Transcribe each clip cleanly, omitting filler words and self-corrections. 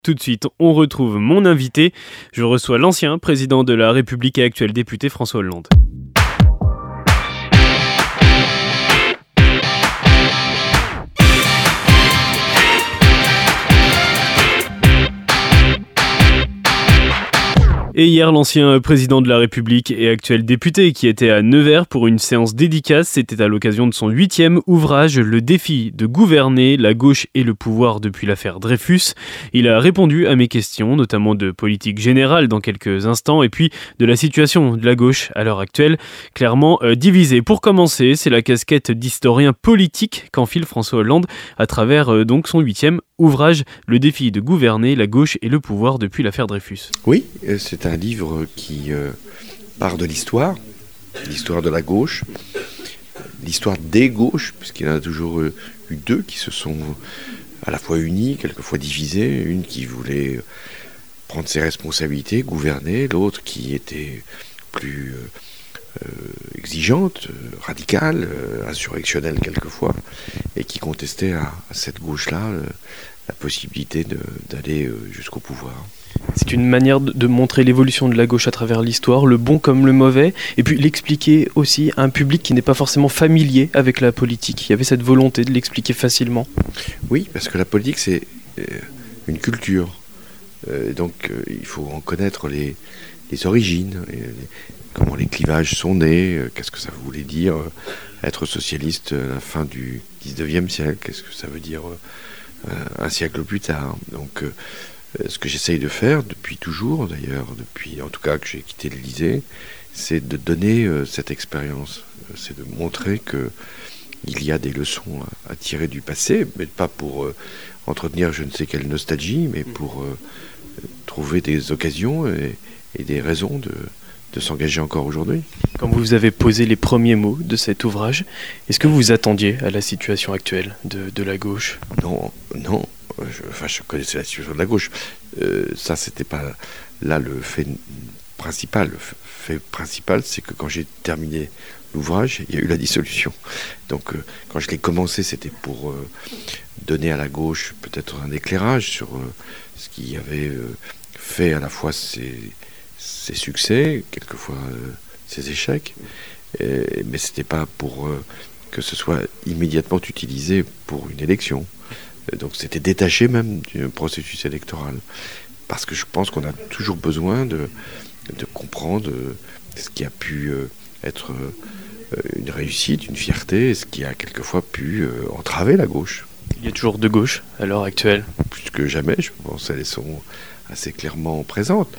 Tout de suite, on retrouve mon invité. Je reçois l'ancien président de la République et actuel député François Hollande. Et hier, l'ancien président de la République et actuel député qui était à Nevers pour une séance dédicace, c'était à l'occasion de son 8e ouvrage, Le défi de gouverner la gauche et le pouvoir depuis l'affaire Dreyfus. Il a répondu à mes questions, notamment de politique générale dans quelques instants, et puis de la situation de la gauche à l'heure actuelle, clairement divisée. Pour commencer, c'est la casquette d'historien politique qu'enfile François Hollande à travers donc son 8e ouvrage, Le défi de gouverner la gauche et le pouvoir depuis l'affaire Dreyfus. Oui, c'est un livre qui part de l'histoire de la gauche, l'histoire des gauches, puisqu'il y en a toujours eu deux qui se sont à la fois unies, quelquefois divisées, une qui voulait prendre ses responsabilités, gouverner, l'autre qui était plus exigeante, radicale, insurrectionnelle quelquefois, et qui contestait à cette gauche-là la possibilité d'aller jusqu'au pouvoir. C'est une manière de montrer l'évolution de la gauche à travers l'histoire, le bon comme le mauvais, et puis l'expliquer aussi à un public qui n'est pas forcément familier avec la politique. Il y avait cette volonté de l'expliquer facilement. Oui, parce que la politique, c'est une culture. Donc il faut en connaître les origines, comment les clivages sont nés, qu'est-ce que ça voulait dire être socialiste à la fin du 19e siècle, qu'est-ce que ça veut dire un siècle plus tard. Donc ce que j'essaye de faire depuis toujours, d'ailleurs, depuis en tout cas que j'ai quitté l'Élysée, c'est de donner cette expérience, c'est de montrer qu'il y a des leçons à tirer du passé, mais pas pour entretenir je ne sais quelle nostalgie, mais pour trouver des occasions et des raisons de s'engager encore aujourd'hui. Quand vous avez posé les premiers mots de cet ouvrage, est-ce que vous attendiez à la situation actuelle de la gauche ? Non. Je connaissais la situation de la gauche. Ça, c'était pas là le fait principal. Le fait principal, c'est que quand j'ai terminé l'ouvrage, il y a eu la dissolution. Donc, quand je l'ai commencé, c'était pour donner à la gauche peut-être un éclairage sur ce qui avait fait à la fois ses succès, quelquefois ses échecs, mais c'était pas pour que ce soit immédiatement utilisé pour une élection. Donc c'était détaché même du processus électoral. Parce que je pense qu'on a toujours besoin de comprendre ce qui a pu être une réussite, une fierté, et ce qui a quelquefois pu entraver la gauche. Il y a toujours deux gauches à l'heure actuelle. Plus que jamais, je pense qu'elles sont assez clairement présentes.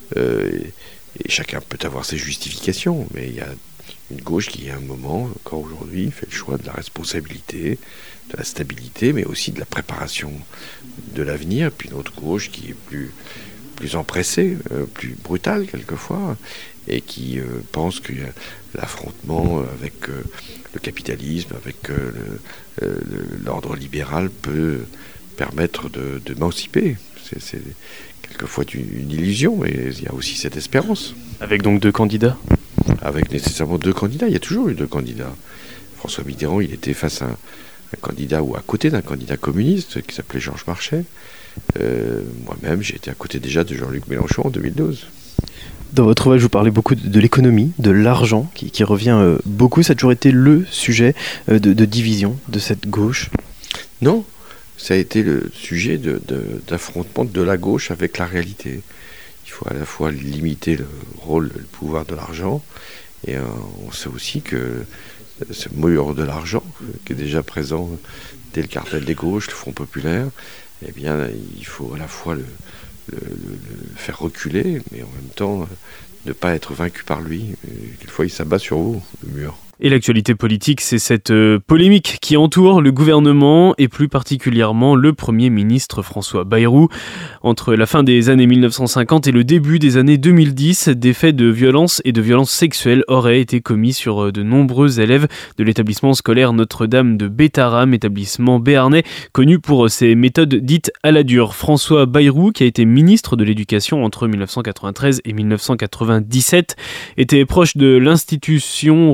Et chacun peut avoir ses justifications, mais il y a une gauche qui, à un moment, encore aujourd'hui, fait le choix de la responsabilité, de la stabilité, mais aussi de la préparation de l'avenir, puis une autre gauche qui est plus empressée, plus brutale quelquefois, et qui pense que l'affrontement avec le capitalisme, avec l'ordre libéral peut permettre d'émanciper. C'est quelquefois une illusion, mais il y a aussi cette espérance. Avec donc deux candidats ? Avec nécessairement deux candidats. Il y a toujours eu deux candidats. François Mitterrand, il était face à un candidat ou à côté d'un candidat communiste qui s'appelait Georges Marchais. Moi-même, j'ai été à côté déjà de Jean-Luc Mélenchon en 2012. Dans votre ouvrage, vous parlez beaucoup de l'économie, de l'argent, qui revient beaucoup. Ça a toujours été le sujet de division de cette gauche ? Non, ça a été le sujet d'affrontement de la gauche avec la réalité. Il faut à la fois limiter le rôle, le pouvoir de l'argent, et on sait aussi que ce mur de l'argent, qui est déjà présent dès le cartel des gauches, le Front populaire, eh bien, il faut à la fois le faire reculer, mais en même temps ne pas être vaincu par lui. Quelquefois, il s'abat sur vous, le mur. Et l'actualité politique, c'est cette polémique qui entoure le gouvernement et plus particulièrement le Premier ministre François Bayrou. Entre la fin des années 1950 et le début des années 2010, des faits de violence et de violence sexuelle auraient été commis sur de nombreux élèves de l'établissement scolaire Notre-Dame de Bétharram, établissement béarnais connu pour ses méthodes dites à la dure. François Bayrou, qui a été ministre de l'Éducation entre 1993 et 1997, était proche de l'institution religieuse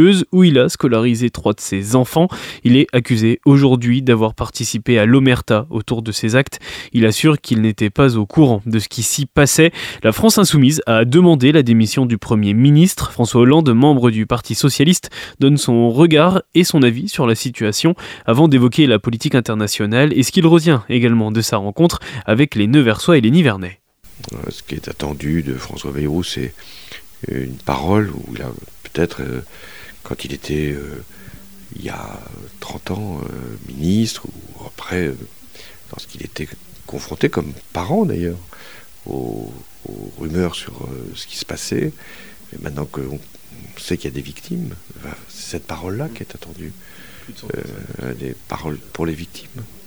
religieuse où il a scolarisé 3 de ses enfants. Il est accusé aujourd'hui d'avoir participé à l'omerta autour de ces actes. Il assure qu'il n'était pas au courant de ce qui s'y passait. La France Insoumise a demandé la démission du Premier ministre. François Hollande, membre du Parti Socialiste, donne son regard et son avis sur la situation avant d'évoquer la politique internationale et ce qu'il retient également de sa rencontre avec les Nevers-Sois et les Nivernais. Ce qui est attendu de François Bayrou, c'est une parole où il a peut-être, quand il était il y a 30 ans ministre, ou après, lorsqu'il était confronté comme parent d'ailleurs aux rumeurs sur ce qui se passait, et maintenant qu'on sait qu'il y a des victimes, c'est cette parole-là qui est attendue, des paroles pour les victimes.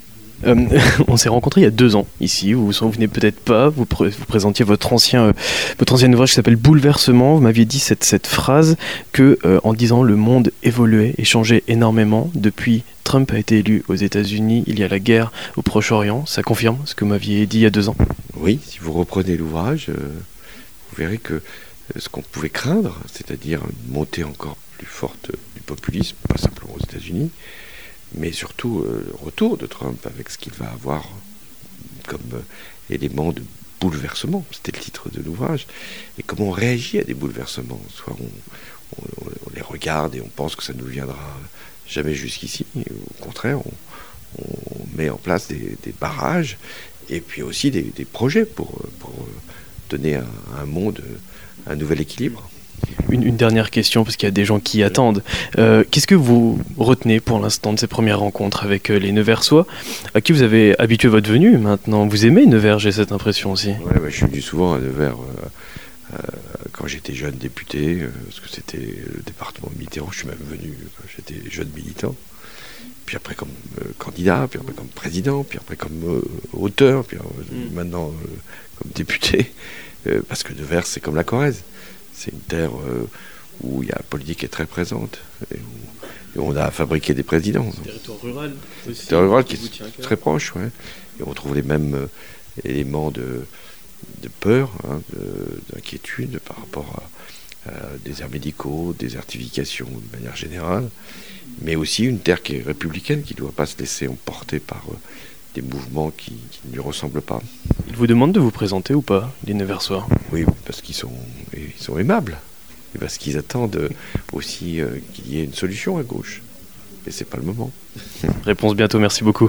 On s'est rencontrés il y a 2 ans ici, vous vous souvenez peut-être pas, vous présentiez votre ancien ouvrage qui s'appelle Bouleversement. Vous m'aviez dit cette phrase que en disant le monde évoluait et changeait énormément depuis Trump a été élu aux États-Unis, il y a la guerre au Proche-Orient. Ça confirme ce que vous m'aviez dit il y a 2 ans? Oui, si vous reprenez l'ouvrage, vous verrez que ce qu'on pouvait craindre, c'est-à-dire une montée encore plus forte du populisme, pas simplement aux États-Unis, mais surtout le retour de Trump avec ce qu'il va avoir comme élément de bouleversement, c'était le titre de l'ouvrage, et comment on réagit à des bouleversements. Soit on les regarde et on pense que ça ne nous viendra jamais jusqu'ici, au contraire, on met en place des barrages, et puis aussi des projets pour donner à un monde un nouvel équilibre. Une dernière question, parce qu'il y a des gens qui attendent. Qu'est-ce que vous retenez pour l'instant de ces premières rencontres avec les Nevers-Sois, à qui vous avez habitué votre venue maintenant? Vous aimez Nevers, j'ai cette impression aussi. Ouais, je suis venu souvent à Nevers quand j'étais jeune député, parce que c'était le département de Mitterrand. Je suis même venu quand j'étais jeune militant. Puis après comme candidat, puis après comme président, puis après comme auteur, puis maintenant comme député. Parce que Nevers, c'est comme la Corrèze. C'est une terre où la politique est très présente et où on a fabriqué des présidents. Territoire rural aussi. Territoire rural qui est très proche, ouais. Et on retrouve les mêmes éléments de peur, d'inquiétude par rapport à déserts médicaux, désertification de manière générale, mais aussi une terre qui est républicaine, qui ne doit pas se laisser emporter par des mouvements qui ne lui ressemblent pas. Ils vous demandent de vous présenter ou pas, les Nevers-Sois? Oui, parce qu'ils sont aimables. Et parce qu'ils attendent aussi qu'il y ait une solution à gauche. Mais c'est pas le moment. Réponse bientôt, merci beaucoup.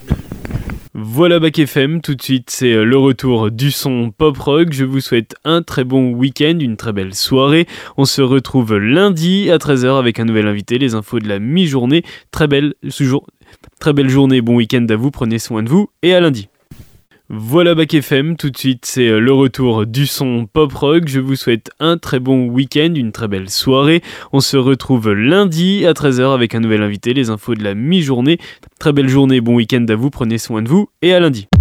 Voilà Bac FM, tout de suite c'est le retour du son pop-rock. Je vous souhaite un très bon week-end, une très belle soirée. On se retrouve lundi à 13h avec un nouvel invité, les infos de la mi-journée. Très belle journée, bon week-end à vous, prenez soin de vous et à lundi. Voilà Bac FM, tout de suite c'est le retour du son pop-rock. Je vous souhaite un très bon week-end, une très belle soirée. On se retrouve lundi à 13h avec un nouvel invité, les infos de la mi-journée. Très belle journée, bon week-end à vous, prenez soin de vous et à lundi.